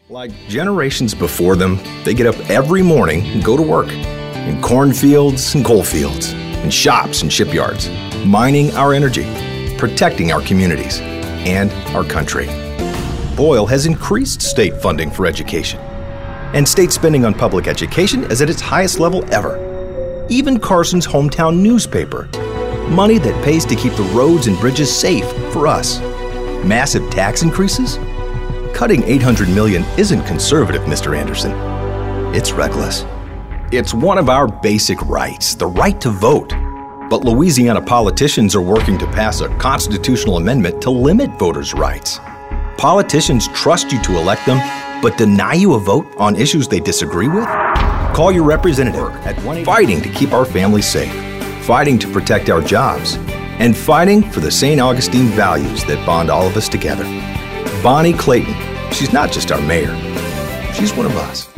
Like generations before them, they get up every morning and go to work. In cornfields and coal fields, in shops and shipyards, mining our energy, protecting our communities, and our country. Boyle has increased state funding for education. And state spending on public education is at its highest level ever. Even Carson's hometown newspaper. Money that pays to keep the roads and bridges safe for us. Massive tax increases? Cutting $800 million isn't conservative, Mr. Anderson. It's reckless. It's one of our basic rights, the right to vote. But Louisiana politicians are working to pass a constitutional amendment to limit voters' rights. Politicians trust you to elect them, but deny you a vote on issues they disagree with? Call your representative at 1-800. Fighting to keep our families safe, fighting to protect our jobs, and fighting for the St. Augustine values that bond all of us together. Bonnie Clayton, she's not just our mayor, she's one of us.